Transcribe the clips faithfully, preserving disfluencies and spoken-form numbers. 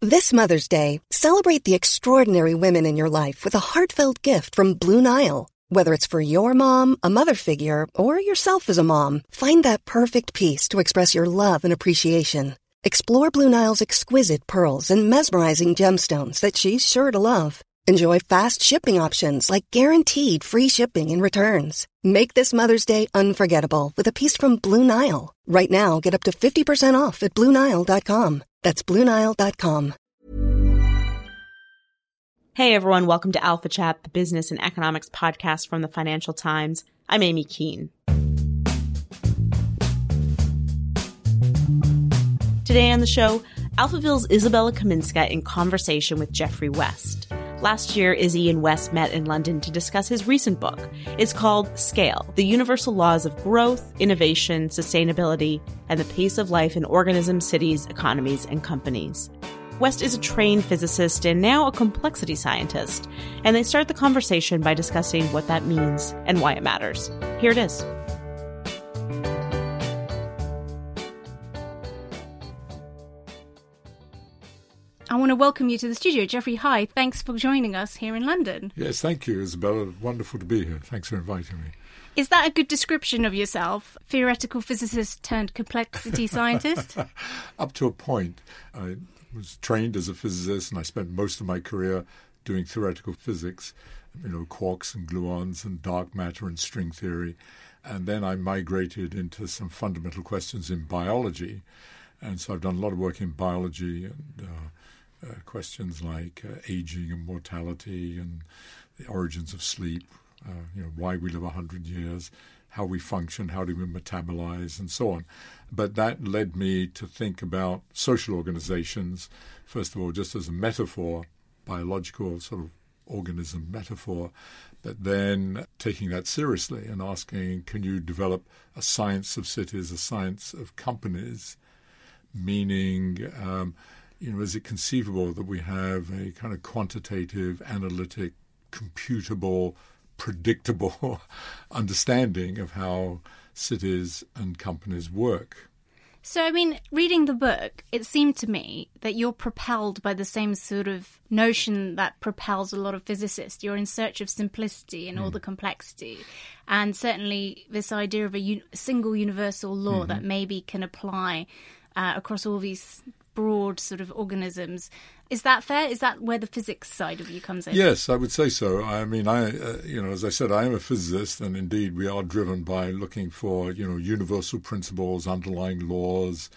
This Mother's Day, celebrate the extraordinary women in your life with a heartfelt gift from Blue Nile. Whether it's for your mom, a mother figure, or yourself as a mom, find that perfect piece to express your love and appreciation. Explore Blue Nile's exquisite pearls and mesmerizing gemstones that she's sure to love. Enjoy fast shipping options like guaranteed free shipping and returns. Make this Mother's Day unforgettable with a piece from Blue Nile. Right now, get up to fifty percent off at Blue Nile dot com. That's Blue Nile dot com. Hey everyone, welcome to Alpha Chat, the business and economics podcast from the Financial Times. I'm Amy Keene. Today on the show, Alphaville's Isabella Kaminska in conversation with Geoffrey West. Last year, Izzy and West met in London to discuss his recent book. It's called Scale, The Universal Laws of Growth, Innovation, Sustainability, and the Pace of Life in Organisms, Cities, Economies, and Companies. West is a trained physicist and now a complexity scientist, and they start the conversation by discussing what that means and why it matters. Here it is. I want to welcome you to the studio. Geoffrey, hi. Thanks for joining us here in London. Yes, thank you, Isabella. Wonderful to be here. Thanks for inviting me. Is that a good description of yourself? Theoretical physicist turned complexity scientist? Up to a point. I was trained as a physicist and I spent most of my career doing theoretical physics, you know, quarks and gluons and dark matter and string theory. And then I migrated into some fundamental questions in biology. And so I've done a lot of work in biology and uh, Uh, questions like uh, aging and mortality and the origins of sleep, uh, you know, why we live one hundred years, how we function, how do we metabolize, and so on. But that led me to think about social organizations, first of all, just as a metaphor, biological sort of organism metaphor, but then taking that seriously and asking, can you develop a science of cities, a science of companies, meaning um, you know, is it conceivable that we have a kind of quantitative, analytic, computable, predictable understanding of how cities and companies work? So, I mean, reading the book, it seemed to me that you're propelled by the same sort of notion that propels a lot of physicists. You're in search of simplicity and mm. all the complexity. And certainly this idea of a un- single universal law mm-hmm. that maybe can apply uh, across all these broad sort of organisms. Is that fair? Is that where the physics side of you comes in? Yes, I would say so. I mean, I, uh, you know, as I said, I am a physicist, and indeed we are driven by looking for, you know, universal principles, underlying laws,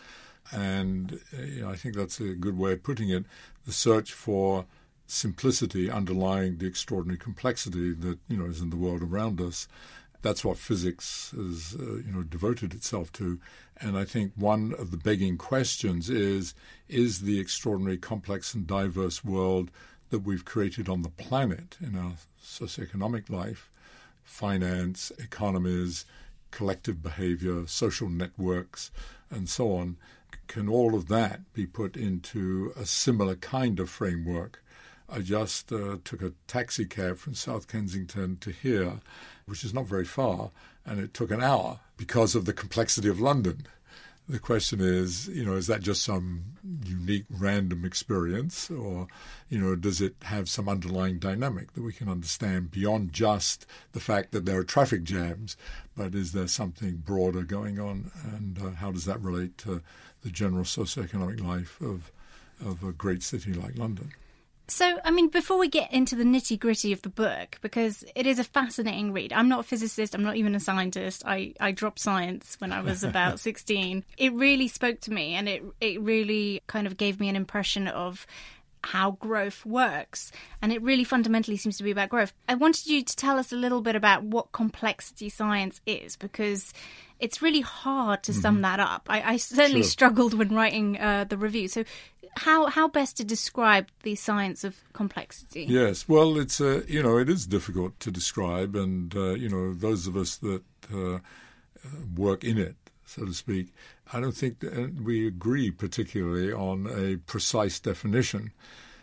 and uh, you know, I think that's a good way of putting it. The search for simplicity underlying the extraordinary complexity that, you know, is in the world around us. That's what physics has, uh, you know, devoted itself to. And I think one of the begging questions is, is the extraordinary, complex and diverse world that we've created on the planet in our socioeconomic life, finance, economies, collective behavior, social networks, and so on, can all of that be put into a similar kind of framework? I just uh, took a taxi cab from South Kensington to here, which is not very far, and it took an hour because of the complexity of London. The question is, you know, is that just some unique random experience, or, you know, does it have some underlying dynamic that we can understand beyond just the fact that there are traffic jams, but is there something broader going on, and uh, how does that relate to the general socioeconomic life of of a great city like London? So, I mean, before we get into the nitty-gritty of the book, because it is a fascinating read. I'm not a physicist. I'm not even a scientist. I, I dropped science when I was about sixteen. It really spoke to me, and it it really kind of gave me an impression of how growth works. And it really fundamentally seems to be about growth. I wanted you to tell us a little bit about what complexity science is, because it's really hard to mm-hmm. sum that up. I, I certainly sure. struggled when writing uh, the review. So how how best to describe the science of complexity? Yes, well, it's uh, you know, it is difficult to describe, and uh, you know, those of us that uh, work in it, so to speak, I don't think that we agree particularly on a precise definition.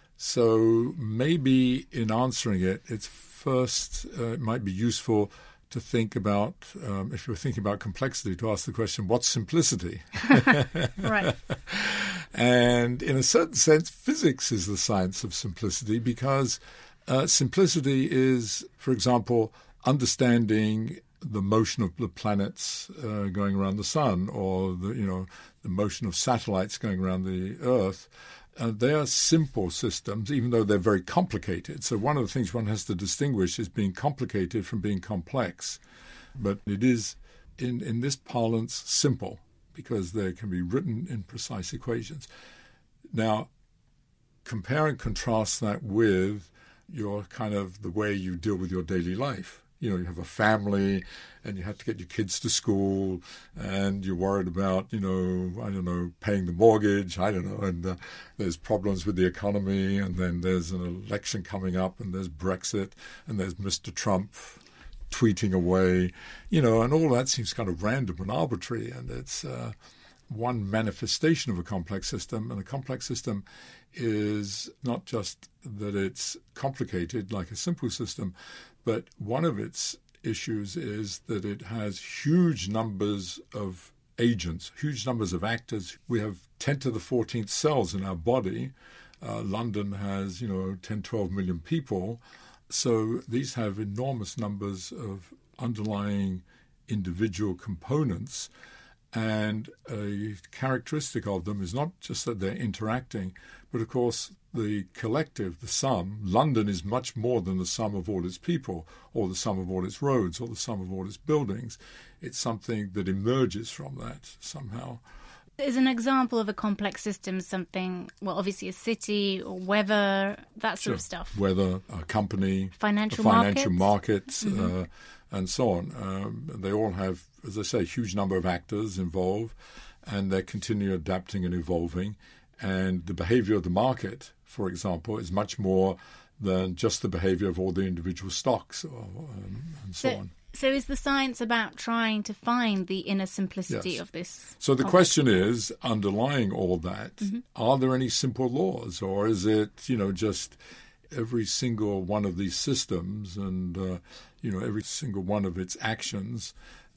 So maybe in answering it, it's first uh, it might be useful to think about, um, if you're thinking about complexity, to ask the question, what's simplicity? Right. And in a certain sense, physics is the science of simplicity, because uh, simplicity is, for example, understanding the motion of the planets uh, going around the sun, or the you know the motion of satellites going around the Earth. Uh, they are simple systems, even though they're very complicated. So one of the things one has to distinguish is being complicated from being complex. But it is, in, in this parlance, simple, because they can be written in precise equations. Now, compare and contrast that with your kind of the way you deal with your daily life. You know, you have a family and you have to get your kids to school and you're worried about, you know, I don't know, paying the mortgage, I don't know, and uh, there's problems with the economy, and then there's an election coming up, and there's Brexit, and there's Mister Trump tweeting away, you know, and all that seems kind of random and arbitrary, and it's uh, one manifestation of a complex system. And a complex system is not just that it's complicated like a simple system, but one of its issues is that it has huge numbers of agents, huge numbers of actors. We have ten to the fourteenth cells in our body. Uh, London has, you know, ten, twelve million people. So these have enormous numbers of underlying individual components. And a characteristic of them is not just that they're interacting, but of course the collective, the sum. London is much more than the sum of all its people, or the sum of all its roads, or the sum of all its buildings. It's something that emerges from that somehow. Is an example of a complex system something, well, obviously a city or weather, that sort Sure. of stuff? Weather, a company, Financial financial markets, markets, mm-hmm. uh, and so on. Um, they all have, as I say, a huge number of actors involved, and they continue adapting and evolving. And the behavior of the market, for example, is much more than just the behavior of all the individual stocks or, um, and so, so on. So is the science about trying to find the inner simplicity Yes. of this? So the complex question system? is, underlying all that, Mm-hmm. are there any simple laws, or is it, you know, just every single one of these systems and, uh, you know, every single one of its actions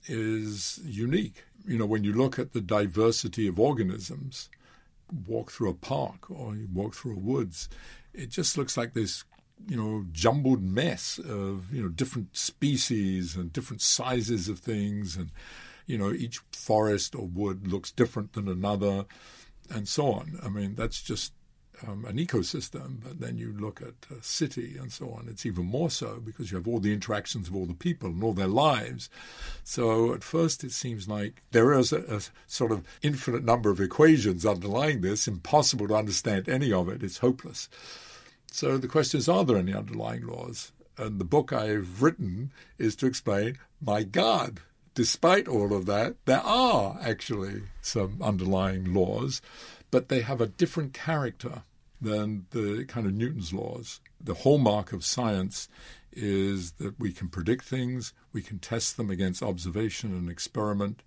is unique? You know, when you look at the diversity of organisms, walk through a park or you walk through a woods, it just looks like this, you know, jumbled mess of, you know, different species and different sizes of things. And, you know, each forest or wood looks different than another and so on. I mean, that's just um, an ecosystem. But then you look at a city and so on. It's even more so because you have all the interactions of all the people and all their lives. So at first it seems like there is a, a sort of infinite number of equations underlying this, impossible to understand any of it. It's hopeless. So the question is, are there any underlying laws? And the book I've written is to explain, my God, despite all of that, there are actually some underlying laws, but they have a different character than the kind of Newton's laws. The hallmark of science is that we can predict things, we can test them against observation and experiment,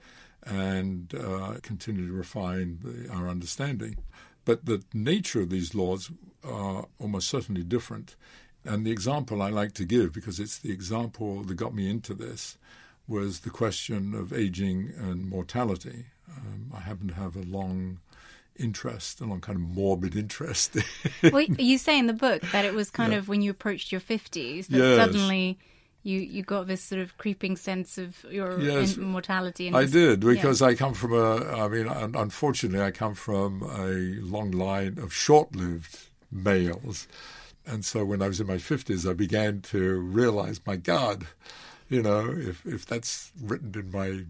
and uh, continue to refine the, our understanding. But the nature of these laws are almost certainly different. And the example I like to give, because it's the example that got me into this, was the question of aging and mortality. Um, I happen to have a long interest, a long kind of morbid interest. Well, you say in the book that it was kind Yeah. of when you approached your fifties that Yes. suddenly you, you got this sort of creeping sense of your Yes. immortality. And I this- did, because yeah. I come from a, I mean, un- unfortunately, I come from a long line of short-lived males. And so when I was in my fifties, I began to realize, my God, you know, if, if that's written in my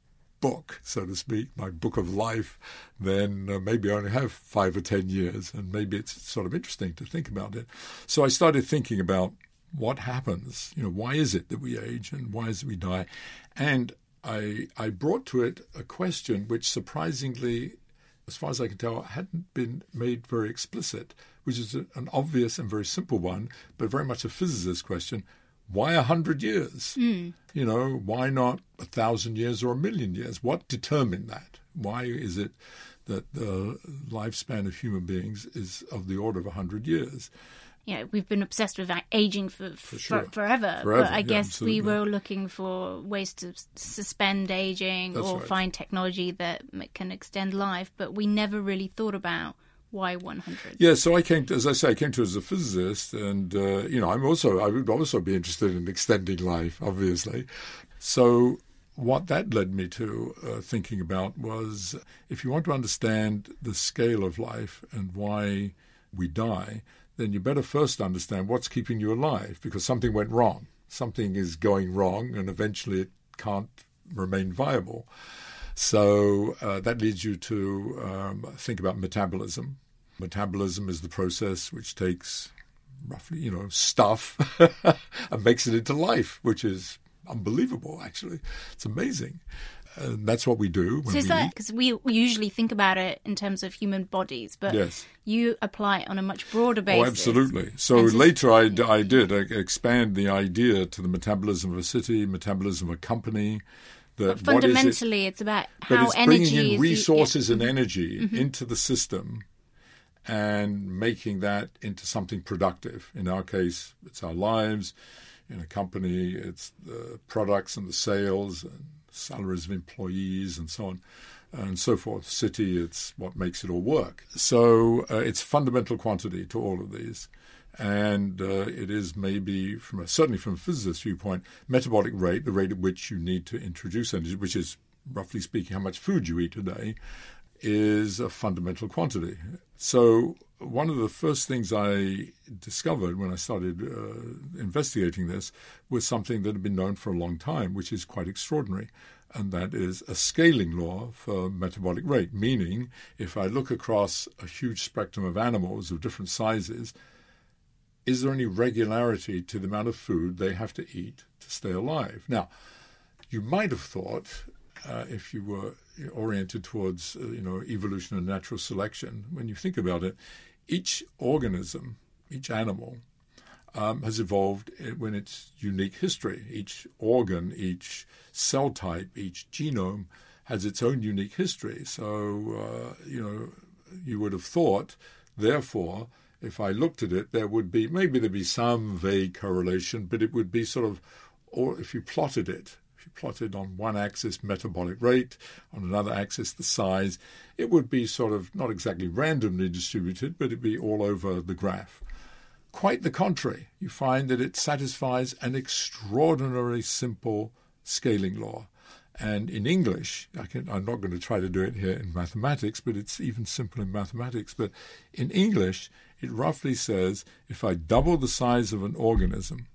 book, so to speak, my book of life, then uh, maybe I only have five or ten years, and maybe it's sort of interesting to think about it. So I started thinking about what happens, you know, why is it that we age and why is it we die? And I I brought to it a question which surprisingly, as far as I can tell, hadn't been made very explicit, which is a, an obvious and very simple one, but very much a physicist question. Why a hundred years? Mm. You know, why not a thousand years or a million years? What determined that? Why is it that the lifespan of human beings is of the order of a hundred years? you know, we've been obsessed with aging for, for, sure. for forever, Forever, but I yeah, guess absolutely. we were looking for ways to suspend aging That's or right. find technology that can extend life, but we never really thought about why one hundred. Yeah, so I came to, as I say, I came to it as a physicist, and uh, you know, I'm also I would also be interested in extending life, obviously. So what that led me to uh, thinking about was, if you want to understand the scale of life and why we die, then you better first understand what's keeping you alive, because something went wrong. Something is going wrong, and eventually it can't remain viable. So uh, that leads you to um, think about metabolism. Metabolism is the process which takes roughly, you know, stuff and makes it into life, which is unbelievable, actually. It's amazing. And that's what we do when so is we that eat. because we, we usually think about it in terms of human bodies, but Yes. you apply it on a much broader basis. Oh, absolutely. So And so- later I, d- I did I expand the idea to the metabolism of a city, metabolism of a company. That But what is it- fundamentally, it's about But how it's energy bringing in is resources yeah. and energy into the system and making that into something productive. In our case, it's our lives. In a company, it's the products and the sales and salaries of employees and so on and so forth. City, it's what makes it all work. So uh, it's fundamental quantity to all of these. And uh, it is maybe, from a, certainly from a physicist's viewpoint, metabolic rate, the rate at which you need to introduce energy, which is, roughly speaking, how much food you eat a day, is a fundamental quantity. So one of the first things I discovered when I started uh, investigating this was something that had been known for a long time, which is quite extraordinary, and that is a scaling law for metabolic rate, meaning if I look across a huge spectrum of animals of different sizes, is there any regularity to the amount of food they have to eat to stay alive? Now, you might have thought, uh, if you were oriented towards, uh, you know, evolution and natural selection, when you think about it, each organism, each animal, um, has evolved in its unique history. Each organ, each cell type, each genome has its own unique history. So, uh, you know, you would have thought, therefore, if I looked at it, there would be, maybe there'd be some vague correlation, but it would be sort of, or if you plotted it, if you plotted on one axis metabolic rate, on another axis the size, it would be sort of not exactly randomly distributed, but it'd be all over the graph. Quite the contrary. You find that it satisfies an extraordinarily simple scaling law. And in English, I can, I'm not going to try to do it here in mathematics, but it's even simple in mathematics. But in English, it roughly says if I double the size of an organism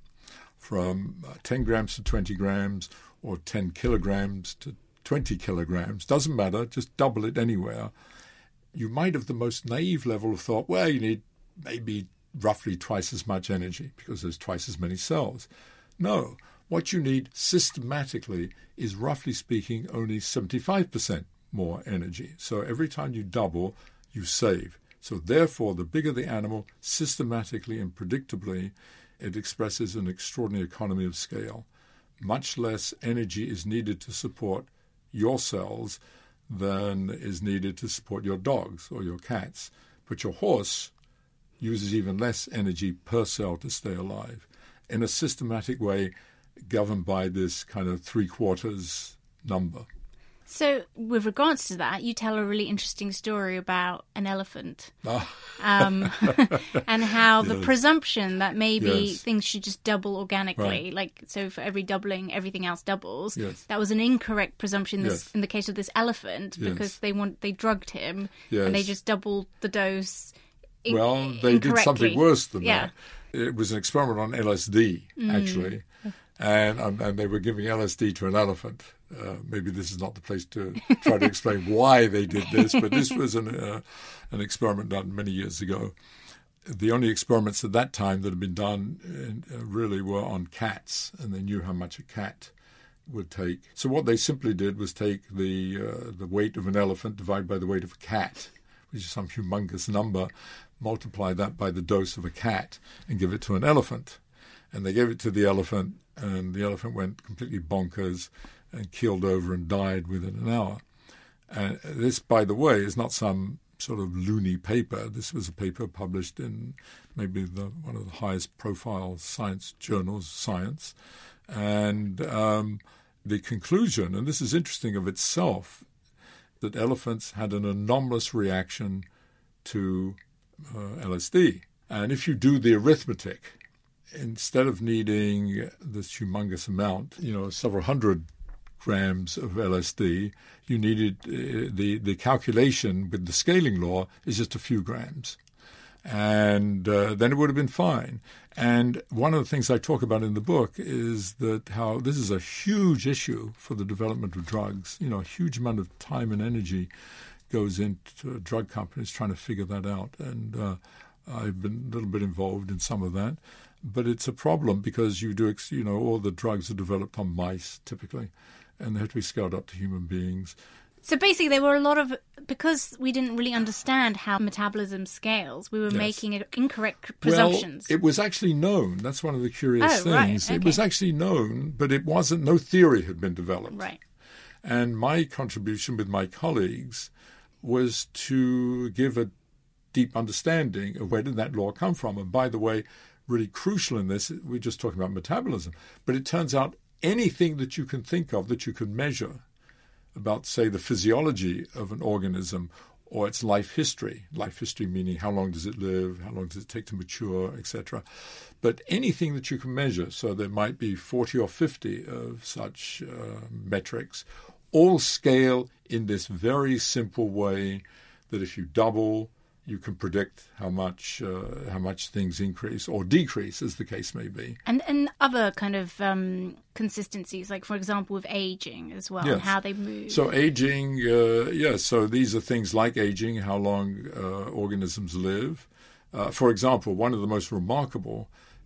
from uh, ten grams to twenty grams or ten kilograms to twenty kilograms, doesn't matter, just double it anywhere, you might have the most naive level of thought, well, you need maybe roughly twice as much energy because there's twice as many cells. No. What you need systematically is, roughly speaking, only seventy-five percent more energy. So every time you double, you save. So therefore, the bigger the animal, systematically and predictably, it expresses an extraordinary economy of scale. Much less energy is needed to support your cells than is needed to support your dogs or your cats. But your horse uses even less energy per cell to stay alive in a systematic way, governed by this kind of three-quarters number. So with regards to that, you tell a really interesting story about an elephant Ah. um, and how the Yes. presumption that maybe Yes. things should just double organically, Right. like so for every doubling, everything else doubles. Yes. That was an incorrect presumption this, Yes. in the case of this elephant Yes. because they want they drugged him and they Yes. just doubled the dose. in- Well, they did something incorrectly. worse than Yeah. that. It was an experiment on L S D, actually, and um, and they were giving L S D to an elephant. Uh, maybe this is not the place to try to explain why they did this, but this was an uh, an experiment done many years ago. The only experiments at that time that had been done in, uh, really were on cats, and they knew how much a cat would take. So what they simply did was take the uh, the weight of an elephant divided by the weight of a cat, which is some humongous number, multiply that by the dose of a cat, and give it to an elephant. And they gave it to the elephant, and the elephant went completely bonkers and keeled over and died within an hour. And this, by the way, is not some sort of loony paper. This was a paper published in maybe the, one of the highest profile science journals, Science. And um, the conclusion, and this is interesting of itself, that elephants had an anomalous reaction to uh, L S D. And if you do the arithmetic, instead of needing this humongous amount, you know, several hundred grams of L S D, you needed uh, the, the calculation with the scaling law is just a few grams. And uh, then it would have been fine. And one of the things I talk about in the book is that how this is a huge issue for the development of drugs. You know, a huge amount of time and energy goes into drug companies trying to figure that out. And uh, I've been a little bit involved in some of that. But it's a problem because you do, you know, all the drugs are developed on mice typically, and they have to be scaled up to human beings. So basically there were a lot of, because we didn't really understand how metabolism scales, we were Yes. making incorrect presumptions. Well, it was actually known. That's one of the curious Oh, right, things. It okay. was actually known, but it wasn't, no theory had been developed. Right. And my contribution with my colleagues was to give a deep understanding of where did that law come from. And by the way, really crucial in this, we're just talking about metabolism, but it turns out anything that you can think of that you can measure about, say, the physiology of an organism or its life history, life history meaning how long does it live, how long does it take to mature, et cetera. But anything that you can measure, so there might be forty or fifty of such uh, metrics, all scale in this very simple way that if you double, you can predict how much uh, how much things increase or decrease, as the case may be. And and other kind of um, consistencies, like, for example, with aging as well, Yes. and how they move. So aging, uh, yes, so these are things like aging, how long uh, organisms live. Uh, for example, one of the most remarkable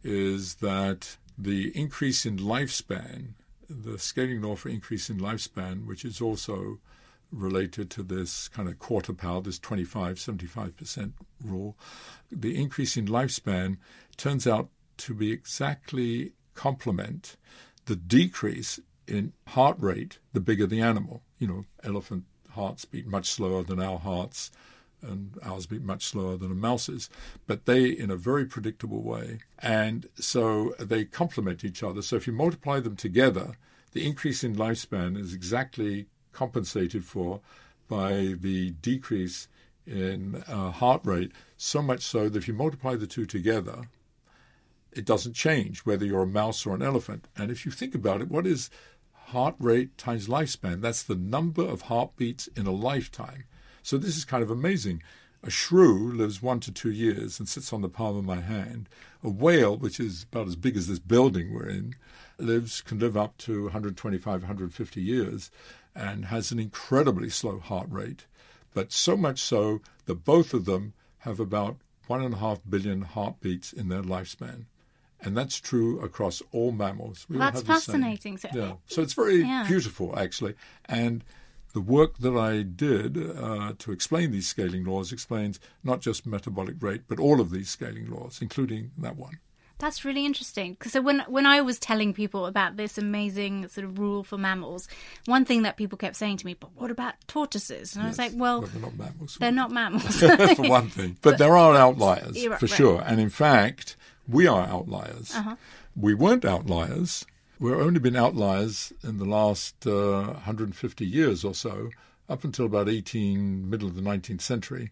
is that the increase in lifespan, the scaling law for increase in lifespan, which is also related to this kind of quarter power, this twenty-five, seventy-five percent rule, the increase in lifespan turns out to be exactly complement the decrease in heart rate the bigger the animal. You know, elephant hearts beat much slower than our hearts, and ours beat much slower than a mouse's, but they in a very predictable way. And so they complement each other. So if you multiply them together, the increase in lifespan is exactly compensated for by the decrease in uh, heart rate, so much so that if you multiply the two together, it doesn't change whether you're a mouse or an elephant. And if you think about it, what is heart rate times lifespan? That's the number of heartbeats in a lifetime. So this is kind of amazing. A shrew lives one to two years and sits on the palm of my hand. A whale, which is about as big as this building we're in, lives can live up to one hundred twenty-five, one hundred fifty years and has an incredibly slow heart rate, but so much so that both of them have about one and a half billion heartbeats in their lifespan. And that's true across all mammals. We all That's have the same. fascinating. So, Yeah. So it's very Yeah. beautiful, actually. And the work that I did uh, to explain these scaling laws explains not just metabolic rate, but all of these scaling laws, including that one. That's really interesting. So when when I was telling people about this amazing sort of rule for mammals, one thing that people kept saying to me, but what about tortoises? And I was Yes. like, well, But they're not mammals. they're not mammals. For one thing. But there are outliers, You're right, for right. sure. And in fact, we are outliers. Uh-huh. We weren't outliers. We've only been outliers in the last uh, one hundred fifty years or so, up until about eighteen, middle of the nineteenth century.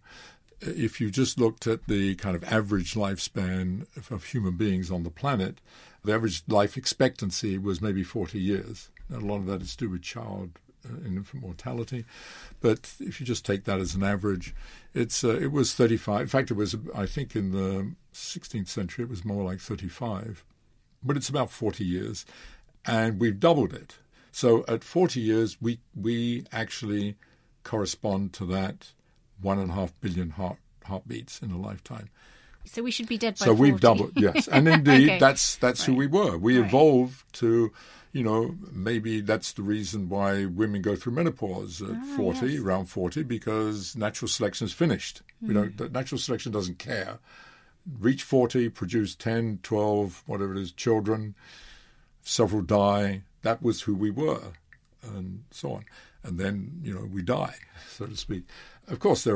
If you just looked at the kind of average lifespan of, of human beings on the planet, the average life expectancy was maybe forty years. Now, a lot of that is to do with child uh, and infant mortality. But if you just take that as an average, it's uh, it was thirty-five. In fact, it was, I think in the sixteenth century, it was more like thirty-five. But it's about forty years. And we've doubled it. So at forty years, we we actually correspond to that one and a half billion heart heartbeats in a lifetime. So we should be dead by So we've forty. doubled, yes. And indeed, Okay. that's that's who Right. we were. We Right. evolved to, you know, maybe that's the reason why women go through menopause at Ah, forty, yes. around forty, because natural selection is finished. Hmm. We don't, natural selection doesn't care. Reach forty, produce ten, twelve, whatever it is, children, several die. That was who we were, and so on. And then, you know, we die, so to speak. Of course, there are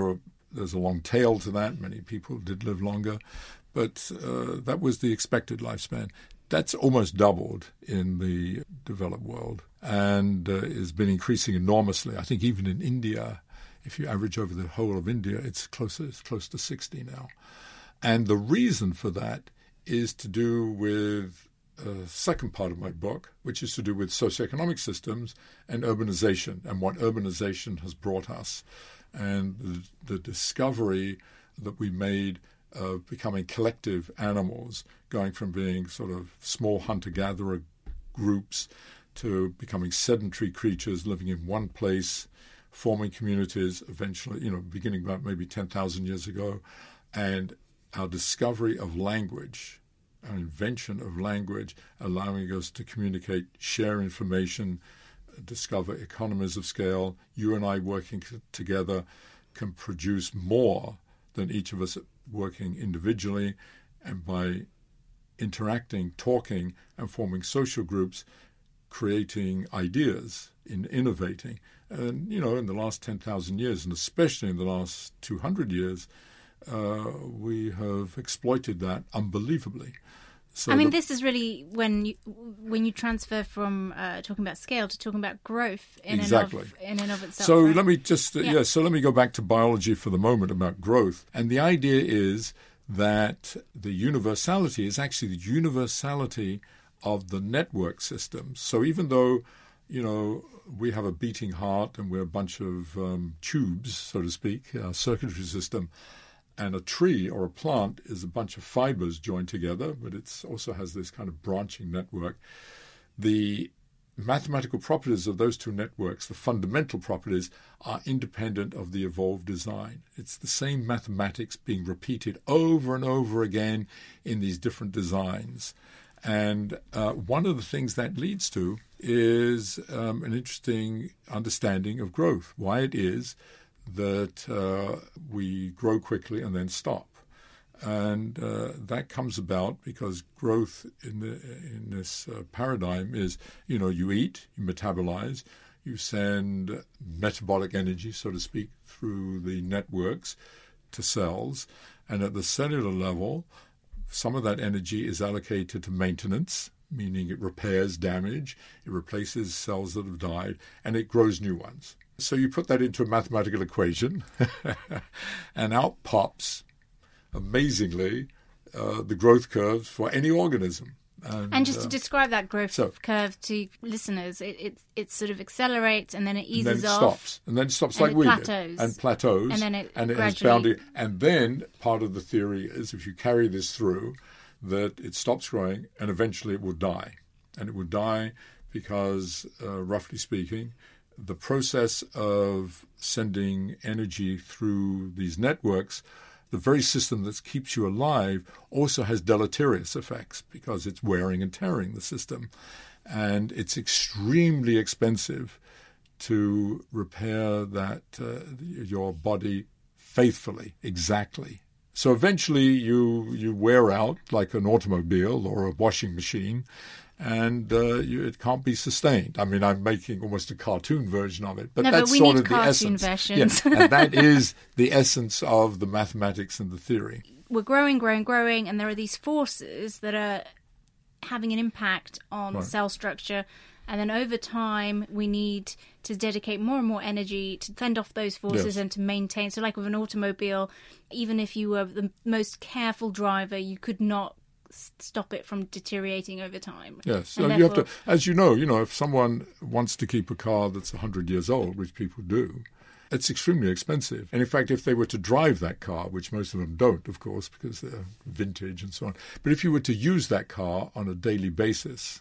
there's a long tail to that. Many people did live longer, but uh, that was the expected lifespan. That's almost doubled in the developed world and uh, has been increasing enormously. I think even in India, if you average over the whole of India, it's closer, it's close to sixty now. And the reason for that is to do with a second part of my book, which is to do with socioeconomic systems and urbanization and what urbanization has brought us, and the, the discovery that we made of becoming collective animals, going from being sort of small hunter-gatherer groups to becoming sedentary creatures living in one place, forming communities eventually, you know, beginning about maybe ten thousand years ago, and our discovery of language, our invention of language, allowing us to communicate, share information, discover economies of scale. You and I working together can produce more than each of us working individually, and by interacting, talking, and forming social groups, creating ideas, in innovating. And, you know, in the last ten thousand years, and especially in the last two hundred years, uh, we have exploited that unbelievably. So I mean, the, this is really when you when you transfer from uh, talking about scale to talking about growth in exactly. and of in and of itself. So right? let me just uh, yeah. yeah. So let me go back to biology for the moment about growth, and the idea is that the universality is actually the universality of the network systems. So even though, you know, we have a beating heart and we're a bunch of um, tubes, so to speak, our circuitry system. And a tree or a plant is a bunch of fibers joined together, but it also has this kind of branching network. The mathematical properties of those two networks, the fundamental properties, are independent of the evolved design. It's the same mathematics being repeated over and over again in these different designs. And uh, one of the things that leads to is um, an interesting understanding of growth, why it is that uh, we grow quickly and then stop. And uh, that comes about because growth in the in this uh, paradigm is, you know, you eat, you metabolize, you send metabolic energy, so to speak, through the networks to cells. And at the cellular level, some of that energy is allocated to maintenance, meaning it repairs damage, it replaces cells that have died, and it grows new ones. So you put that into a mathematical equation, and out pops, amazingly, uh, the growth curves for any organism. And, and just uh, to describe that growth so, curve to listeners, it, it it sort of accelerates and then it eases and then it off. stops. And then it stops and like it we plateaus. did. And plateaus. And then it and it gradually... has boundary. And then part of the theory is if you carry this through, that it stops growing and eventually it will die. And it will die because, uh, roughly speaking, the process of sending energy through these networks, the very system that keeps you alive, also has deleterious effects because it's wearing and tearing the system. And it's extremely expensive to repair that uh, your body faithfully, exactly. So eventually you, you wear out like an automobile or a washing machine, and uh, you, it can't be sustained. I mean, I'm making almost a cartoon version of it, but no, that's but we sort need of the cartoon essence. versions. Yeah, and that is the essence of the mathematics and the theory. We're growing, growing, growing, and there are these forces that are having an impact on Right. cell structure. And then over time, we need to dedicate more and more energy to fend off those forces Yes. and to maintain. So like with an automobile, even if you were the most careful driver, you could not stop it from deteriorating over time. Yes, And so you have therefore- to, as you know, you know, if someone wants to keep a car that's one hundred years old, which people do, it's extremely expensive. And in fact, if they were to drive that car, which most of them don't, of course, because they're vintage and so on, but if you were to use that car on a daily basis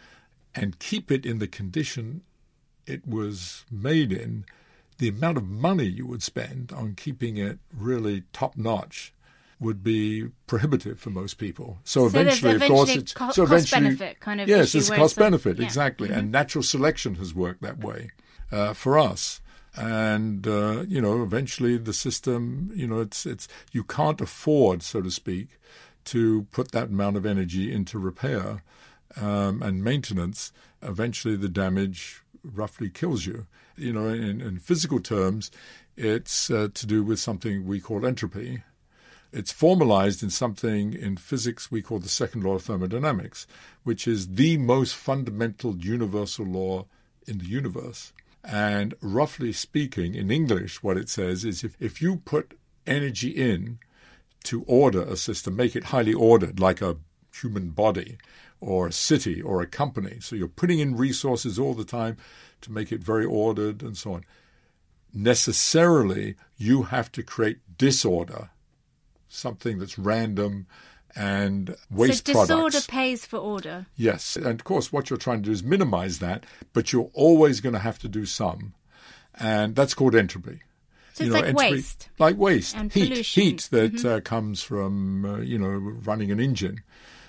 and keep it in the condition it was made in, the amount of money you would spend on keeping it really top-notch would be prohibitive for most people. So, So there's eventually, of course, eventually it's co- so eventually, cost-benefit kind of yes, issue it's where cost it's like- benefit yeah. exactly, Mm-hmm. and natural selection has worked that way uh, for us. And uh, you know, eventually, the system, you know, it's it's you can't afford, so to speak, to put that amount of energy into repair. um, and maintenance, eventually the damage roughly kills you. You know, in, in physical terms, it's uh, to do with something we call entropy. It's formalized in something in physics we call the second law of thermodynamics, which is the most fundamental universal law in the universe. And roughly speaking, in English, what it says is if, if you put energy in to order a system, make it highly ordered, like a human body or a city or a company, so you're putting in resources all the time to make it very ordered and so on, necessarily you have to create disorder, something that's random and waste so disorder products. pays for order. Yes, and of course what you're trying to do is minimize that, but you're always going to have to do some, and that's called entropy. So you it's know, like entropy, waste. Like waste, and heat, pollution. heat that mm-hmm. uh, comes from, uh, you know, running an engine.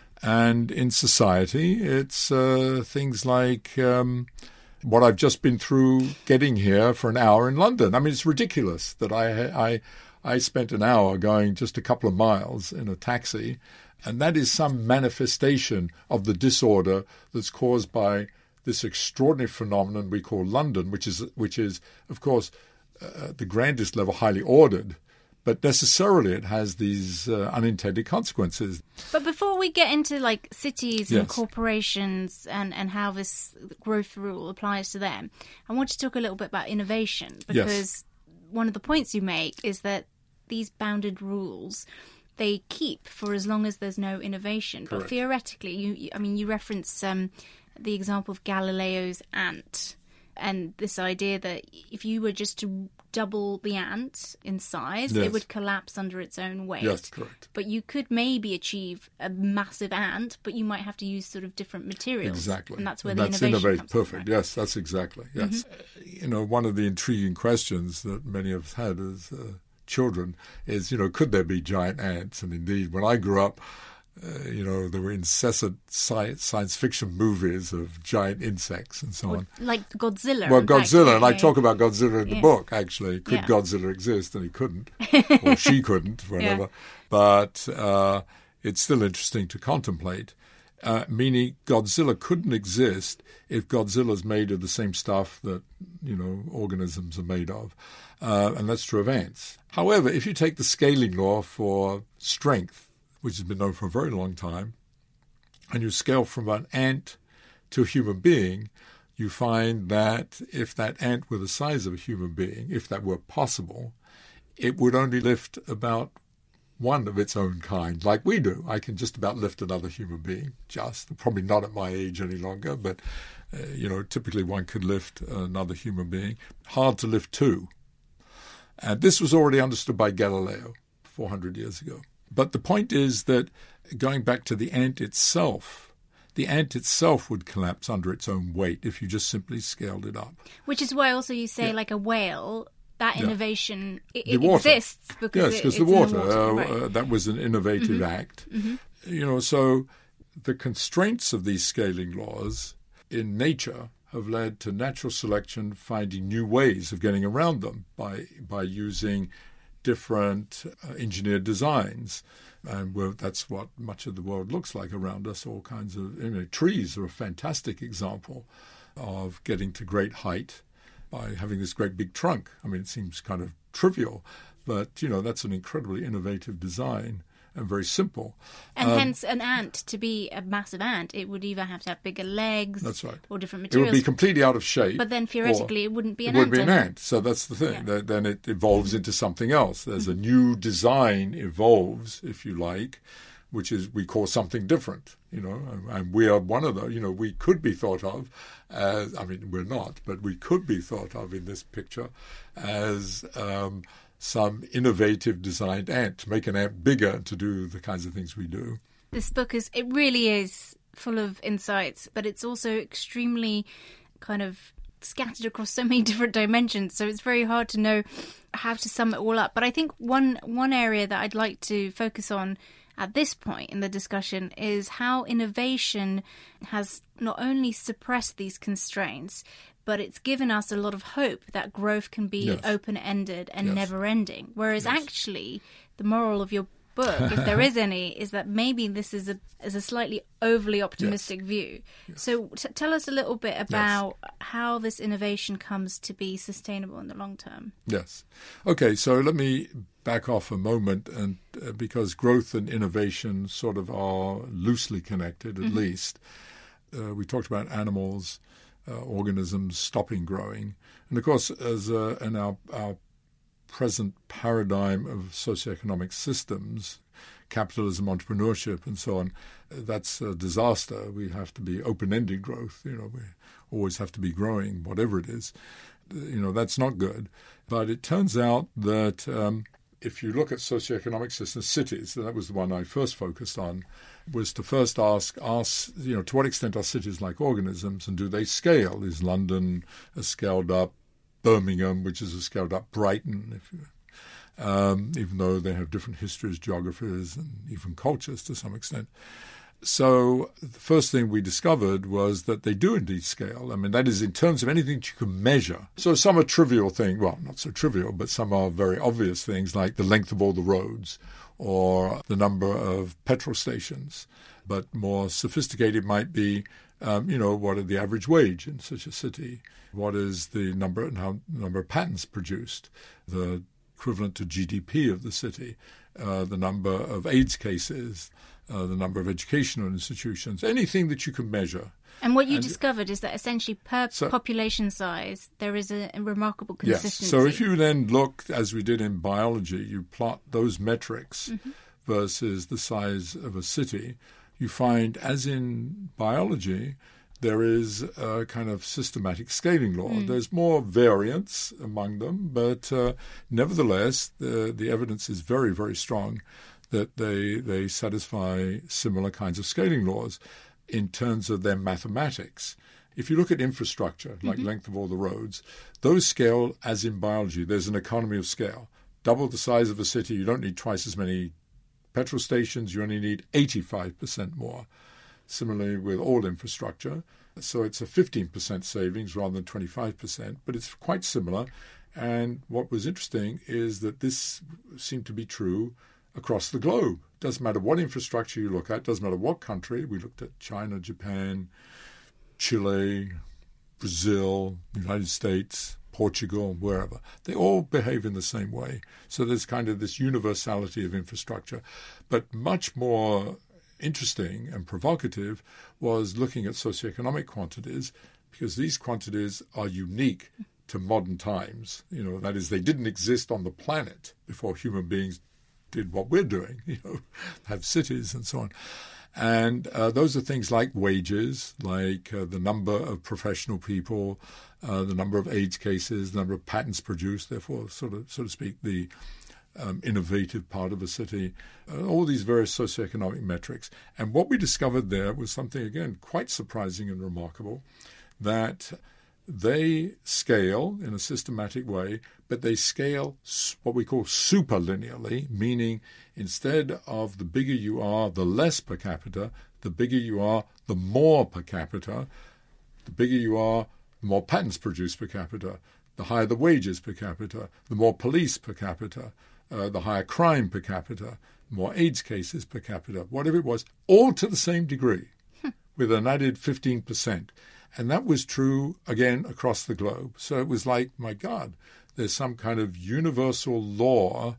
And in society, it's uh, things like um, what I've just been through getting here for an hour in London. I mean, it's ridiculous that I I I spent an hour going just a couple of miles in a taxi, and that is some manifestation of the disorder that's caused by this extraordinary phenomenon we call London, which is, which is of course, uh, at the grandest level, highly ordered. But necessarily it has these uh, unintended consequences. But before we get into like cities Yes. and corporations and, and how this growth rule applies to them, I want to talk a little bit about innovation, because Yes. one of the points you make is that these bounded rules, they keep for as long as there's no innovation. Correct. But theoretically, you, you I mean, you reference um, the example of Galileo's ant, and this idea that if you were just to double the ant in size, Yes. it would collapse under its own weight. Yes, correct. But you could maybe achieve a massive ant, but you might have to use sort of different materials. Exactly. And that's where And the that's innovation innovate- comes from. Perfect. Yes, that's exactly. Yes. Mm-hmm. You know, one of the intriguing questions that many of us had as uh, children is, you know, could there be giant ants? And indeed, when I grew up, Uh, you know, there were incessant science, science fiction movies of giant insects and so Or on. like Godzilla. Well, in fact, Godzilla, and I yeah. talk about Godzilla in the Yeah. book, actually. Could Yeah. Godzilla exist? And he couldn't. Or she couldn't, whatever. Yeah. But uh, it's still interesting to contemplate. Uh, meaning Godzilla couldn't exist if Godzilla's made of the same stuff that, you know, organisms are made of. Uh, and that's true of ants. However, if you take the scaling law for strength, which has been known for a very long time, and you scale from an ant to a human being, you find that if that ant were the size of a human being, if that were possible, it would only lift about one of its own kind, like we do. I can just about lift another human being, just. Probably not at my age any longer, but, uh, you know, typically one could lift another human being. Hard to lift two. And this was already understood by Galileo four hundred years ago. But the point is that, going back to the ant itself, the ant itself would collapse under its own weight if you just simply scaled it up. Which is why also you say, Yeah. like a whale, that Yeah. innovation, it, The it water. exists because Yes, it, because it's the in water, water. uh, Right. uh, that was an innovative Mm-hmm. act. Mm-hmm. You know, so the constraints of these scaling laws in nature have led to natural selection finding new ways of getting around them by by using different uh, engineered designs. And we're, that's what much of the world looks like around us, all kinds of, you know, trees are a fantastic example of getting to great height by having this great big trunk. I mean, it seems kind of trivial, but, you know, that's an incredibly innovative design and very simple. And Um, hence, an ant, to be a massive ant, it would either have to have bigger legs That's right. or different It would materials. be completely out of shape. But then theoretically, it wouldn't be an it would ant be an anymore. ant. So that's the thing. Yeah. Th- Then it evolves into something else. There's a new design evolves, if you like, which is we call something different, you know, and, and we are one of those. You know, we could be thought of as, I mean, we're not, but we could be thought of in this picture as um, some innovative designed ant to make an ant bigger to do the kinds of things we do. This book is, it really is full of insights, but it's also extremely kind of scattered across so many different dimensions. So it's very hard to know how to sum it all up. But I think one one area that I'd like to focus on at this point in the discussion is how innovation has not only suppressed these constraints, but it's given us a lot of hope that growth can be Yes. open-ended and Yes. never-ending. Whereas Yes. actually, the moral of your book, if there is any, is that maybe this is a is a slightly overly optimistic yes. view. Yes. So t- tell us a little bit about yes. how this innovation comes to be sustainable in the long term. Yes. Okay, so let me back off a moment, and uh, because growth and innovation sort of are loosely connected, at mm-hmm. least. Uh, we talked about animals, uh, organisms stopping growing. And of course, as uh, in our, our present paradigm of socioeconomic systems, capitalism, entrepreneurship, and so on, that's a disaster. We have to be open-ended growth. You know, we always have to be growing, whatever it is. You know, that's not good. But it turns out that um, if you look at socioeconomic systems, cities, and that was the one I first focused on, was to first ask, ask, you know, to what extent are cities like organisms, and do they scale? Is London a scaled-up Birmingham, which is a scaled-up Brighton, if you, um, even though they have different histories, geographies, and even cultures to some extent. So the first thing we discovered was that they do indeed scale. I mean, that is in terms of anything that you can measure. So some are trivial things, well, not so trivial, but some are very obvious things like the length of all the roads or the number of petrol stations. But more sophisticated might be, um, you know, what are the average wage in such a city? What is the number and how number of patents produced? The equivalent to G D P of the city, uh, the number of AIDS cases, uh, the number of educational institutions, anything that you can measure. And what you and, discovered is that essentially per so, population size, there is a, a remarkable consistency. Yes. So if you then look, as we did in biology, you plot those metrics mm-hmm. versus the size of a city, you find, as in biology, there is a kind of systematic scaling law. Mm. There's more variance among them, but uh, nevertheless, the, the evidence is very, very strong that they they satisfy similar kinds of scaling laws in terms of their mathematics. If you look at infrastructure, like mm-hmm. length of all the roads, those scale as in biology. There's an economy of scale. Double the size of a city, you don't need twice as many petrol stations, you only need eighty-five percent more. Similarly with all infrastructure. So it's a fifteen percent savings rather than twenty-five percent, but it's quite similar. And what was interesting is that this seemed to be true across the globe. Doesn't matter what infrastructure you look at, doesn't matter what country. We looked at China, Japan, Chile, Brazil, United States, Portugal, wherever. They all behave in the same way. So there's kind of this universality of infrastructure. But much more interesting and provocative was looking at socioeconomic quantities, because these quantities are unique to modern times. You know, that is, they didn't exist on the planet before human beings did what we're doing, you know, have cities and so on. And uh, those are things like wages, like uh, the number of professional people, uh, the number of AIDS cases, the number of patents produced, therefore, sort of, so to speak, the um, innovative part of a city, uh, all these various socioeconomic metrics. And what we discovered there was something, again, quite surprising and remarkable, that they scale in a systematic way, but they scale what we call superlinearly, meaning instead of the bigger you are, the less per capita, the bigger you are, the more per capita, the bigger you are, the more patents produced per capita, the higher the wages per capita, the more police per capita, uh, the higher crime per capita, more AIDS cases per capita, whatever it was, all to the same degree, with an added fifteen percent. And that was true, again, across the globe. So it was like, my God, there's some kind of universal law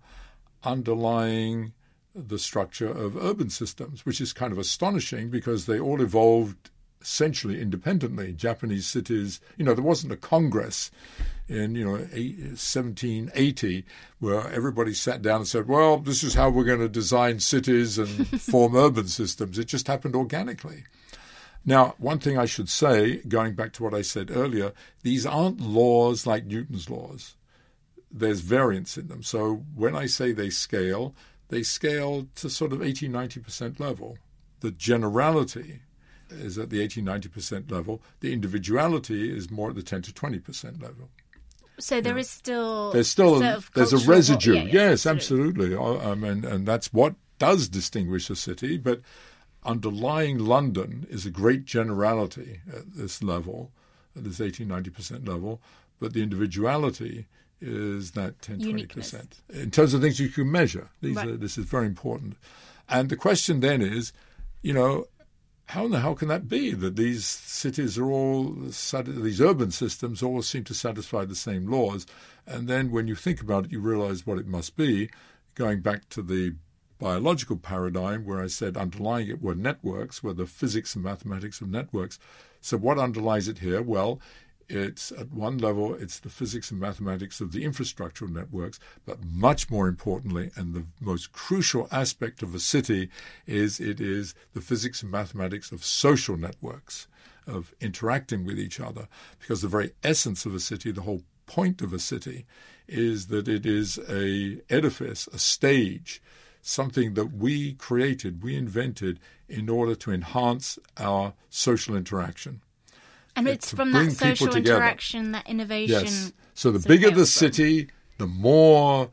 underlying the structure of urban systems, which is kind of astonishing because they all evolved essentially independently. Japanese cities, you know, there wasn't a Congress in, you know, seventeen eighty where everybody sat down and said, well, this is how we're going to design cities and form urban systems. It just happened organically. Now, one thing I should say, going back to what I said earlier, these aren't laws like Newton's laws. There's variance in them. So when I say they scale, they scale to sort of eighty, ninety percent level. The generality is at the eighty, ninety percent level. The individuality is more at the ten to twenty percent level. So there yeah. is still there's still a, a, there's a residue. Yeah, yeah, yes, absolutely. absolutely. Um, and, and that's what does distinguish a city. But underlying London is a great generality at this level, at this eighty, ninety percent level, but the individuality is that ten, twenty percent. In terms of things you can measure. These right. are, this is very important. And the question then is, you know, how in the hell can that be that these cities are all, these urban systems all seem to satisfy the same laws? And then when you think about it, you realize what it must be. Going back to the biological paradigm where I said underlying it were networks, were the physics and mathematics of networks. So what underlies it here? Well, it's at one level, it's the physics and mathematics of the infrastructural networks, but much more importantly, and the most crucial aspect of a city is it is the physics and mathematics of social networks, of interacting with each other, because the very essence of a city, the whole point of a city, is that it is a edifice, a stage, something that we created, we invented in order to enhance our social interaction. And it's from that social interaction, that innovation. Yes. So the bigger the city, the more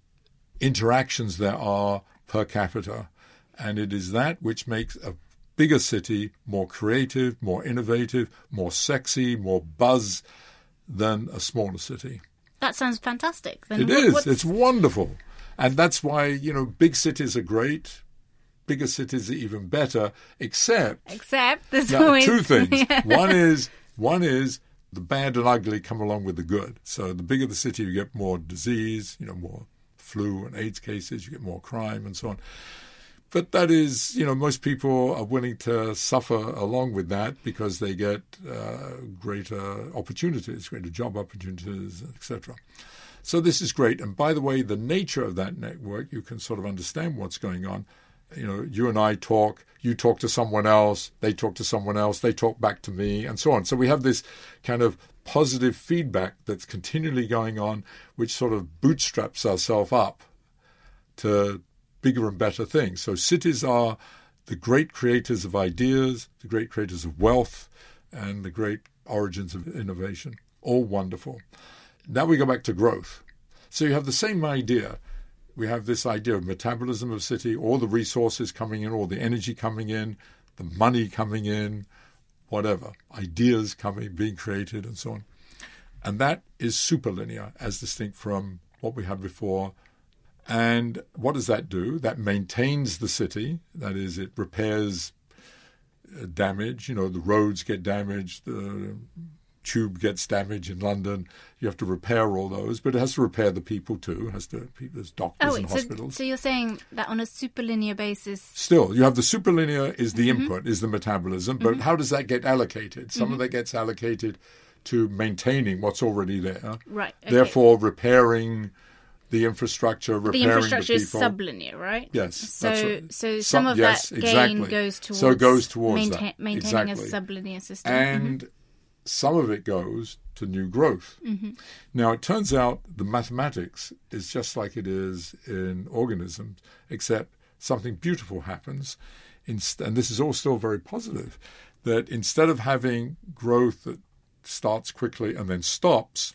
interactions there are per capita. And it is that which makes a bigger city more creative, more innovative, more sexy, more buzz than a smaller city. That sounds fantastic. Then it what, is. What's... It's wonderful. And that's why, you know, big cities are great. Bigger cities are even better, except... Except there's now, always... two things. One is one is the bad and ugly come along with the good. So the bigger the city, you get more disease, you know, more flu and AIDS cases, you get more crime and so on. But that is, you know, most people are willing to suffer along with that because they get uh, greater opportunities, greater job opportunities, et cetera. So this is great. And by the way, the nature of that network, you can sort of understand what's going on. You know, you and I talk, you talk to someone else, they talk to someone else, they talk back to me, and so on. So we have this kind of positive feedback that's continually going on, which sort of bootstraps ourselves up to bigger and better things. So cities are the great creators of ideas, the great creators of wealth, and the great origins of innovation. All wonderful. Now we go back to growth. So you have the same idea. We have this idea of metabolism of city, all the resources coming in, all the energy coming in, the money coming in, whatever, ideas coming, being created, and so on. And that is superlinear, as distinct from what we had before. And what does that do? That maintains the city. That is, it repairs damage. You know, the roads get damaged, the tube gets damaged in London. You have to repair all those, but it has to repair the people too. It has to, there's doctors oh, and so, hospitals. So you're saying that on a superlinear basis? Still, you have the superlinear is the mm-hmm. input, is the metabolism, but mm-hmm. how does that get allocated? Some mm-hmm. of that gets allocated to maintaining what's already there. Right. Okay. Therefore, repairing the infrastructure, repairing the, infrastructure the people. is sublinear, right? Yes. So, that's right. so some, some of yes, that exactly. gain goes towards, so it goes towards maintain, that. maintaining exactly. a sublinear system. And mm-hmm. some of it goes to new growth. Mm-hmm. Now, it turns out the mathematics is just like it is in organisms, except something beautiful happens. Inst- and this is all still very positive, that instead of having growth that starts quickly and then stops,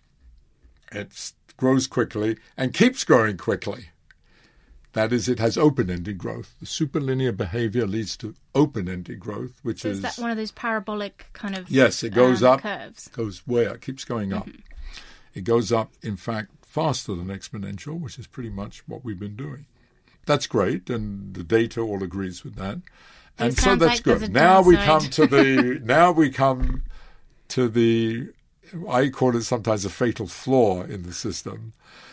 it grows quickly and keeps growing quickly. That is, it has open-ended growth. The superlinear behavior leads to open-ended growth, which so is... is that one of those parabolic kind of Yes, it goes um, up, curves. goes way up, keeps going up. Mm-hmm. It goes up, in fact, faster than exponential, which is pretty much what we've been doing. That's great, and the data all agrees with that. And it so that's like good. Now we come to the... now we come to the... I call it sometimes a fatal flaw in the system.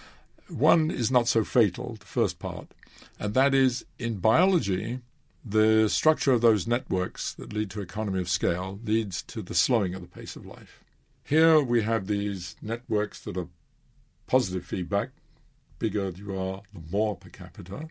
One is not so fatal, the first part, and that is in biology, the structure of those networks that lead to economy of scale leads to the slowing of the pace of life. Here we have these networks that are positive feedback. Bigger you are, the more per capita.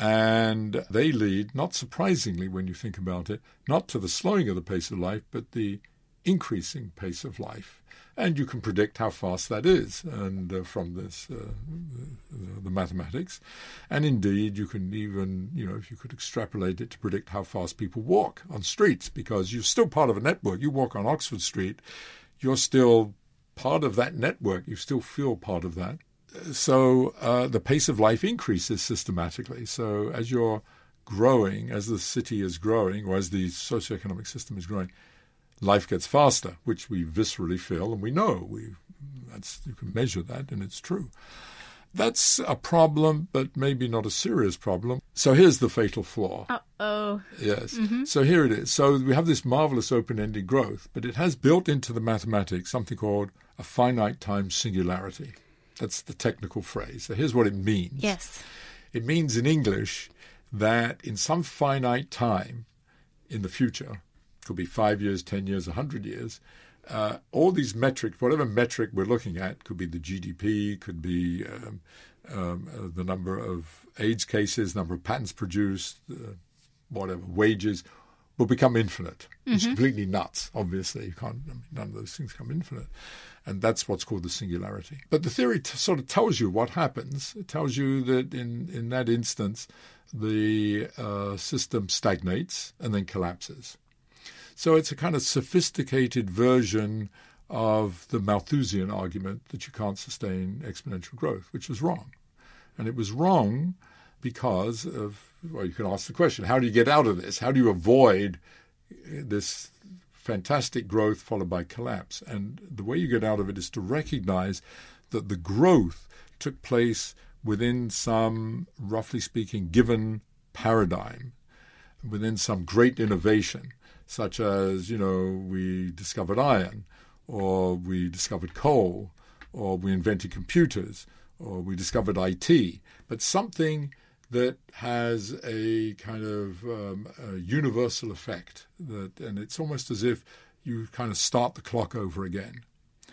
And they lead, not surprisingly when you think about it, not to the slowing of the pace of life, but the increasing pace of life. And you can predict how fast that is and uh, from this, uh, the, the mathematics. And indeed, you can even, you know, if you could extrapolate it to predict how fast people walk on streets, because you're still part of a network. You walk on Oxford Street, you're still part of that network. You still feel part of that. So uh, the pace of life increases systematically. So as you're growing, as the city is growing, or as the socioeconomic system is growing, life gets faster, which we viscerally feel, and we know. We That's, you can measure that, and it's true. That's a problem, but maybe not a serious problem. So here's the fatal flaw. Uh-oh. Yes. Mm-hmm. So here it is. So we have this marvelous open-ended growth, but it has built into the mathematics something called a finite time singularity. That's the technical phrase. So here's what it means. Yes. It means in English that in some finite time in the future, could be five years, ten years, a hundred years, uh, all these metrics, whatever metric we're looking at, could be the G D P, could be um, um, uh, the number of AIDS cases, number of patents produced, uh, whatever, wages, will become infinite. Mm-hmm. It's completely nuts, obviously. You can't, I mean, none of those things come infinite. And that's what's called the singularity. But the theory t- sort of tells you what happens. It tells you that in, in that instance, the uh, system stagnates and then collapses. So it's a kind of sophisticated version of the Malthusian argument that you can't sustain exponential growth, which was wrong. And it was wrong because of, well, you can ask the question, how do you get out of this? How do you avoid this fantastic growth followed by collapse? And the way you get out of it is to recognize that the growth took place within some, roughly speaking, given paradigm, within some great innovation, such as, you know, we discovered iron, or we discovered coal, or we invented computers, or we discovered I T, but something that has a kind of um, a universal effect, that, and it's almost as if you kind of start the clock over again.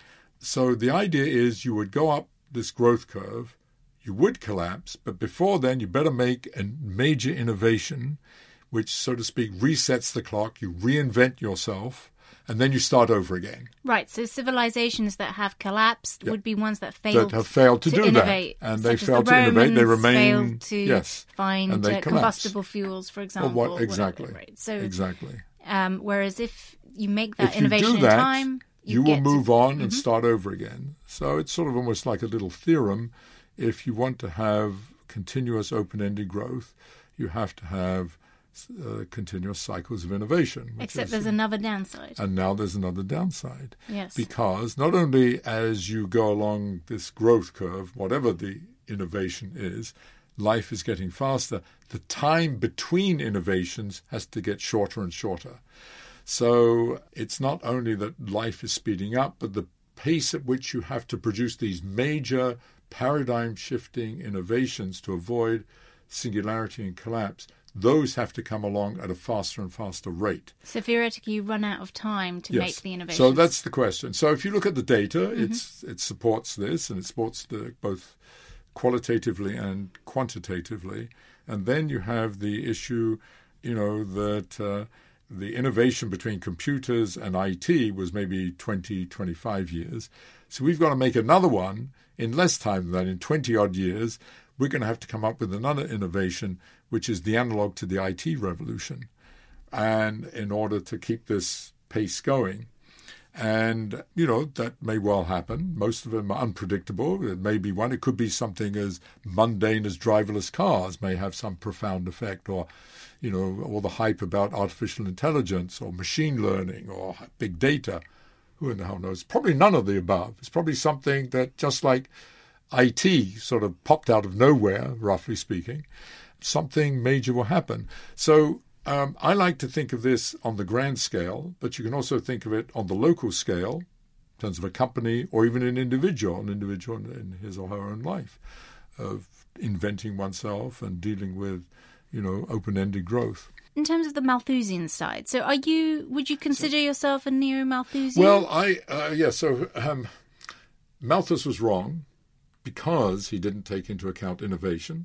So the idea is you would go up this growth curve, you would collapse, but before then you better make a major innovation which, so to speak, resets the clock, you reinvent yourself, and then you start over again. Right, so civilizations that have collapsed yep. would be ones that failed that have failed to, to do innovate. that. And they Such failed the to innovate, they Romans remain... failed to yes, find uh, combustible fuels, for example. Well, what, exactly, whatever, right? So, exactly. Um, whereas if you make that if innovation you do that, in time... You, you will move to, on mm-hmm. and start over again. So it's sort of almost like a little theorem. If you want to have continuous open-ended growth, you have to have uh, continuous cycles of innovation. Except is, there's another downside. And now there's another downside. Yes. Because not only as you go along this growth curve, whatever the innovation is, life is getting faster. The time between innovations has to get shorter and shorter. So it's not only that life is speeding up, but the pace at which you have to produce these major paradigm-shifting innovations to avoid singularity and collapse, those have to come along at a faster and faster rate. So theoretically, you run out of time to yes. make the innovation. So that's the question. So if you look at the data, mm-hmm. it's it supports this, and it supports the, both qualitatively and quantitatively. And then you have the issue, you know, that uh, the innovation between computers and I T was maybe twenty, twenty-five years. So we've got to make another one in less time than that. In twenty-odd years, we're going to have to come up with another innovation, which is the analog to the I T revolution, and in order to keep this pace going. And, you know, that may well happen. Most of them are unpredictable. It may be one. It could be something as mundane as driverless cars may have some profound effect, or, you know, all the hype about artificial intelligence or machine learning or big data. Who in the hell knows? Probably none of the above. It's probably something that, just like I T sort of popped out of nowhere, roughly speaking, something major will happen. So um, I like to think of this on the grand scale, but you can also think of it on the local scale, in terms of a company or even an individual, an individual in his or her own life, of inventing oneself and dealing with, you know, open-ended growth. In terms of the Malthusian side, so are you? Would you consider yourself a neo-Malthusian? Well, I uh, yeah. So um, Malthus was wrong because he didn't take into account innovation.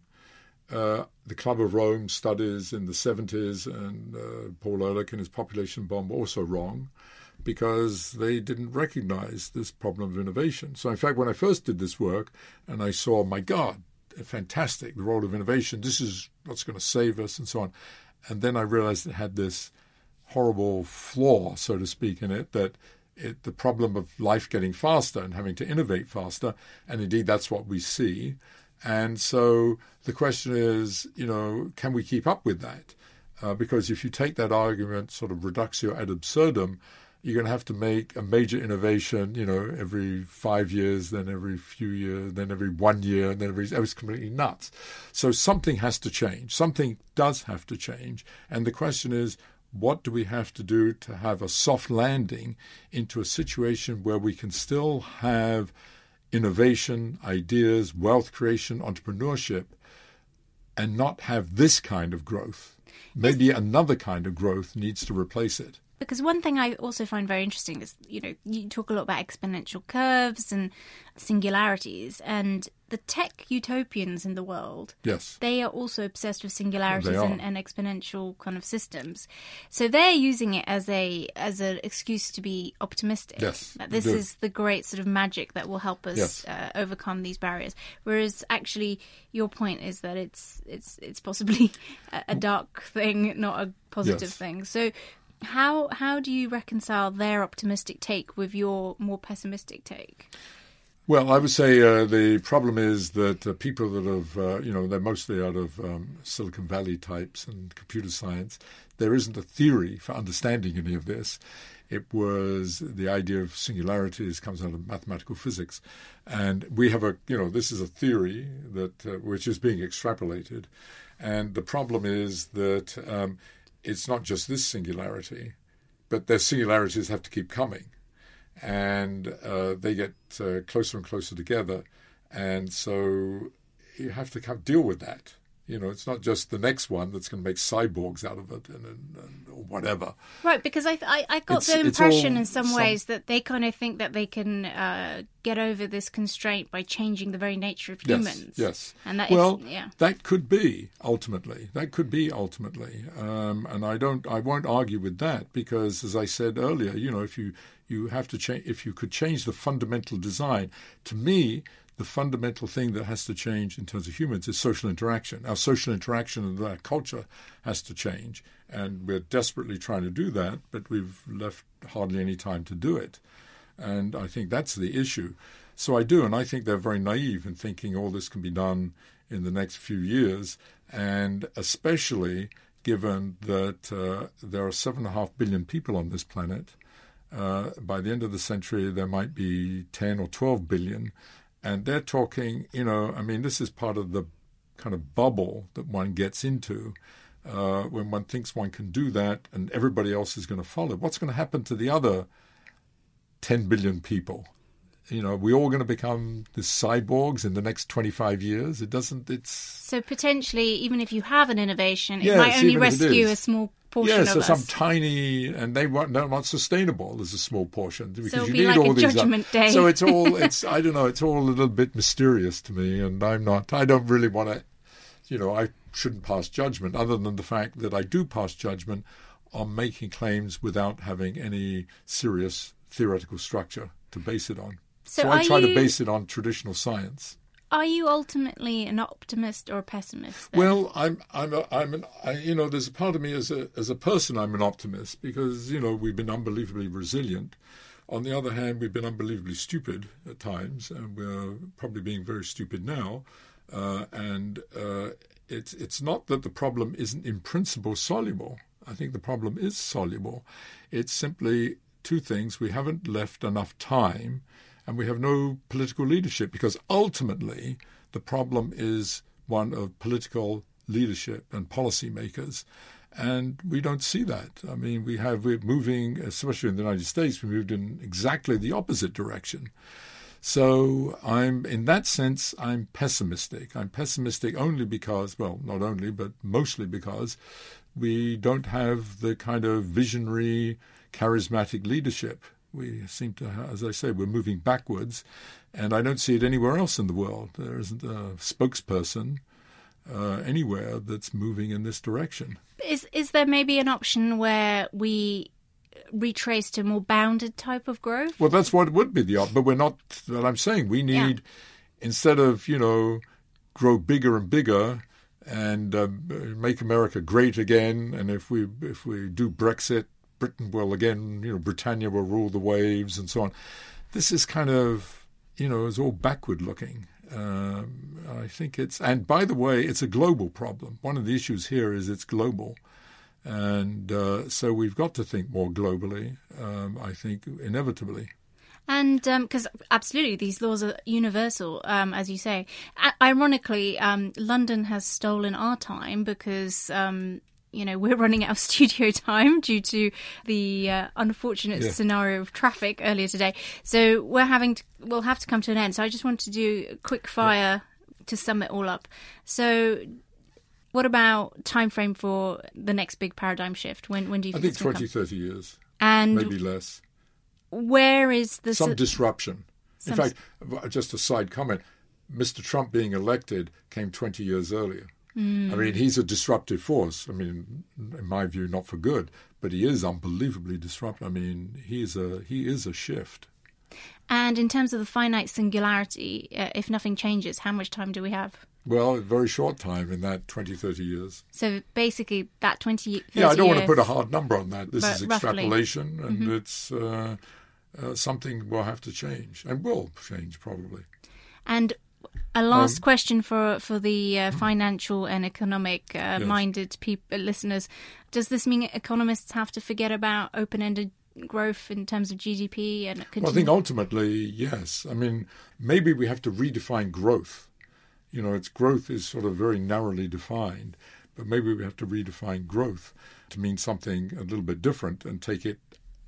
Uh, the Club of Rome studies in the seventies and uh, Paul Ehrlich and his population bomb were also wrong because they didn't recognize this problem of innovation. So, in fact, when I first did this work and I saw, my God, fantastic, the role of innovation, this is what's going to save us and so on. And then I realized it had this horrible flaw, so to speak, in it, that it, the problem of life getting faster and having to innovate faster, and indeed that's what we see. And so the question is, you know, can we keep up with that? Uh, because if you take that argument sort of reductio ad absurdum, You're going to have to make a major innovation, you know, every five years, then every few years, then every one year, and then every... It was completely nuts. So something has to change. Something does have to change. And the question is, what do we have to do to have a soft landing into a situation where we can still have innovation, ideas, wealth creation, entrepreneurship, and not have this kind of growth? Maybe another kind of growth needs to replace it. Because one thing I also find very interesting is, you know, you talk a lot about exponential curves and singularities, and the tech utopians in the world, yes, they are also obsessed with singularities and, and exponential kind of systems. So they're using it as a as an excuse to be optimistic. Yes, that this is the great sort of magic that will help us yes. uh, overcome these barriers. Whereas actually, your point is that it's it's it's possibly a, a dark thing, not a positive yes. thing. So. How how do you reconcile their optimistic take with your more pessimistic take? Well, I would say uh, the problem is that uh, people that have, uh, you know, they're mostly out of um, Silicon Valley types and computer science. There isn't a theory for understanding any of this. It was the idea of singularities comes out of mathematical physics. And we have a, you know, this is a theory that uh, which is being extrapolated. And the problem is that um, it's not just this singularity, but their singularities have to keep coming. And uh, they get uh, closer and closer together. And so you have to kind of deal with that. You know, it's not just the next one that's going to make cyborgs out of it and, and, and or whatever. Right, because I I, I got it's, the impression in some, some ways that they kind of think that they can uh, get over this constraint by changing the very nature of humans. Yes, yes. And that well, is, yeah. that could be ultimately. That could be ultimately. Um, and I don't. I won't argue with that because, as I said earlier, you know, if you you have to change, if you could change the fundamental design, to me. The fundamental thing that has to change in terms of humans is social interaction. Our social interaction and our culture has to change. And we're desperately trying to do that, but we've left hardly any time to do it. And I think that's the issue. So I do, and I think they're very naive in thinking all this can be done in the next few years, and especially given that uh, there are seven and a half billion people on this planet. Uh, by the end of the century, there might be ten or twelve billion. And they're talking, you know, I mean, this is part of the kind of bubble that one gets into uh, when one thinks one can do that and everybody else is going to follow. What's going to happen to the other ten billion people? You know, are we all going to become the cyborgs in the next twenty-five years? It doesn't, it's... So potentially, even if you have an innovation, it yes, might only rescue a small portion yes, of so us. some tiny, and they weren't, they're not sustainable as a small portion. Because so it'll you be need like all a these judgment up. day. So it's all, it's I don't know, it's all a little bit mysterious to me, and I'm not, I don't really want to, you know, I shouldn't pass judgment, other than the fact that I do pass judgment on making claims without having any serious theoretical structure to base it on. So, So I try you, to base it on traditional science. Are you ultimately an optimist or a pessimist? Then? Well, I'm, I'm, a, I'm an, I, you know, there's a part of me as a, as a person, I'm an optimist because, you know, we've been unbelievably resilient. On the other hand, we've been unbelievably stupid at times, and we're probably being very stupid now. Uh, and uh, it's, it's not that the problem isn't in principle soluble. I think the problem is soluble. It's simply two things. We haven't left enough time. And we have no political leadership because ultimately the problem is one of political leadership and policymakers. And we don't see that. I mean, we have, we're moving, especially in the United States, we moved in exactly the opposite direction. So I'm, in that sense, I'm pessimistic. I'm pessimistic only because, well, not only, but mostly because we don't have the kind of visionary, charismatic leadership. We seem to, as I say, we're moving backwards, and I don't see it anywhere else in the world. There isn't a spokesperson uh, anywhere that's moving in this direction. Is is there maybe an option where we retrace to a more bounded type of growth? Well, that's what would be the option, but we're not. What I'm saying, we need, yeah. instead of, you know, grow bigger and bigger and uh, make America great again, and if we if we do Brexit, Britain will again, you know, Britannia will rule the waves and so on. This is kind of, you know, it's all backward looking. Um, I think it's, and by the way, it's a global problem. One of the issues here is it's global. And uh, so we've got to think more globally. um, I think, inevitably. And because um, absolutely, these laws are universal, um, as you say. I- ironically, um, London has stolen our time because, um, you know, we're running out of studio time due to the uh, unfortunate yeah. scenario of traffic earlier today. So we're having to, we'll have to come to an end. So I just want to do a quick fire yeah. to sum it all up. So what about time frame for the next big paradigm shift? When when do you think I think it's gonna twenty, come? thirty years. And maybe less. Where is the... Some su- disruption. Some In fact, just a side comment, Mister Trump being elected came twenty years earlier. Mm. I mean, he's a disruptive force. I mean, in my view, not for good, but he is unbelievably disruptive. I mean, he is a, he is a shift. And in terms of the finite singularity, uh, if nothing changes, how much time do we have? Well, a very short time in that twenty, thirty years. So basically that twenty, thirty Yeah, I don't years, want to put a hard number on that. This is roughly. extrapolation, and Mm-hmm. it's uh, uh, something we'll have to change, and will change probably. And a last Um, question for, for the uh, financial and economic uh, yes. minded peop- listeners. Does this mean economists have to forget about open-ended growth in terms of G D P? And continue? Well, I think ultimately, yes. I mean, maybe we have to redefine growth. You know, its growth is sort of very narrowly defined, but maybe we have to redefine growth to mean something a little bit different and take it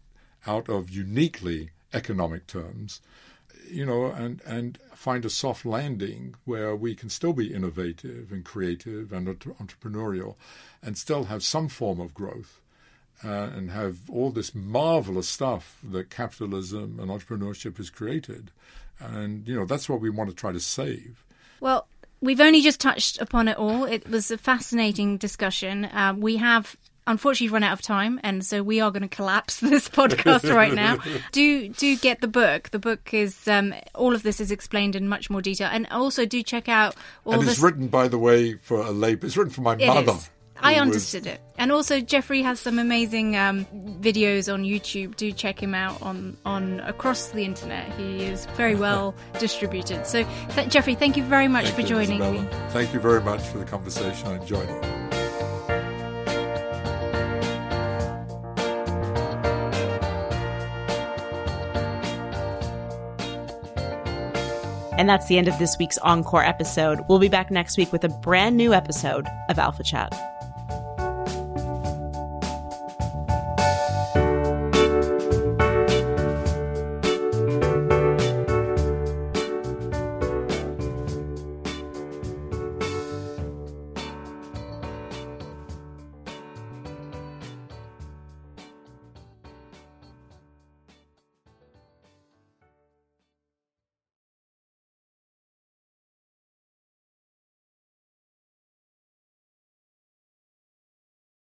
out of uniquely economic terms, you know, and, and find a soft landing where we can still be innovative and creative and entrepreneurial and still have some form of growth. Uh, and have all this marvelous stuff that capitalism and entrepreneurship has created. And, you know, that's what we want to try to save. Well, we've only just touched upon it all. It was a fascinating discussion. Uh, we have unfortunately run out of time, and so we are going to collapse this podcast right now. Do do get the book. The book is, um, all of this is explained in much more detail. And also do check out all and this. And it's written, by the way, for a lay... It's written for my it mother. Is. I understood it. And also, Jeffrey has some amazing um, videos on YouTube. Do check him out on, on across the internet. He is very well distributed. So, th- Jeffrey, thank you very much thank for you, joining Isabella. me. Thank you very much for the conversation. I enjoyed it. And that's the end of this week's Encore episode. We'll be back next week with a brand new episode of Alpha Chat.